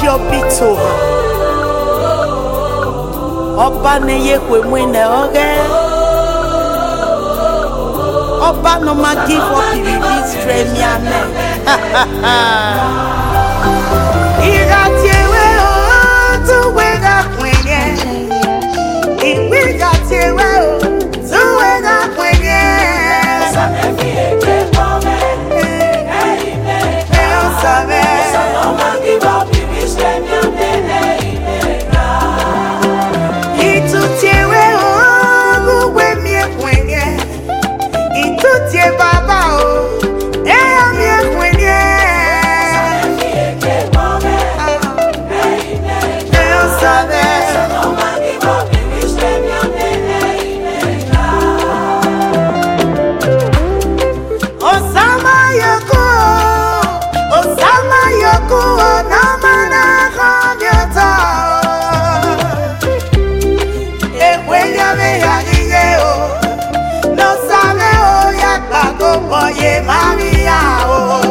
Ejio bitoha Oba ne yekwe mwene oge Oba no ma give up the release premiane Igatewe o tu wega kwenye Igatewe o tu wega kwenye Samefi eke kome Sabe no ma give up the release premiane Itutewe o uwe mie kwenye Itutie baba o eya mie kwenye Samefi eke kome Eyo sabe no ma give up the release premiane Osama yoko no mana kamyata Ekwenya me yagiye o No sabe o yakako boye mami ya o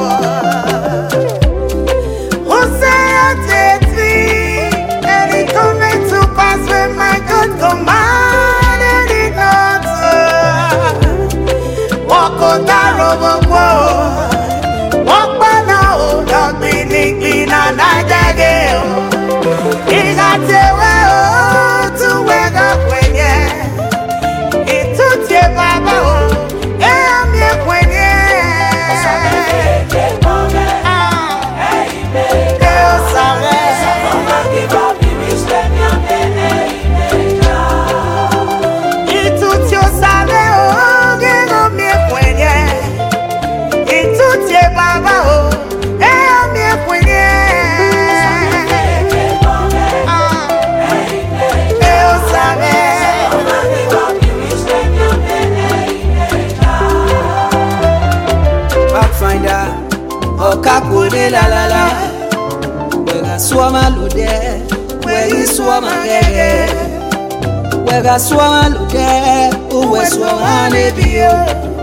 Hosea tetri And it coming to pass when my God commanded it not Walk on that robo Walk by now Dog clean and I dage o Igatewe o tu wega kwenye Itutie baba o eya mie kwenye Samefi kome Eyo sabe Sama give up the release premiane Itutio sabe o gego mie kwenye Itutie baba o eya mie kwenye Samefi kome Eyo sabe Sama give up the release premiane Pathfinder Okakune la la la Wega swama lude Wegi swama gege Wega swama lude Uwe swama nebio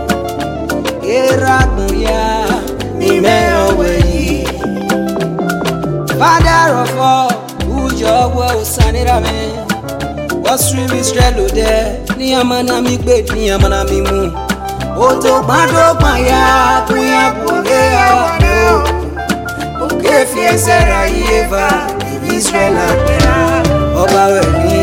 Irakunya Nimeo weyi Father of all Ujo we usanira me Wasri Israel lude Niyamana migbe niyamana mimu Oto mado maya kuya kuya Oke fiesera yeva Israel akira Oba we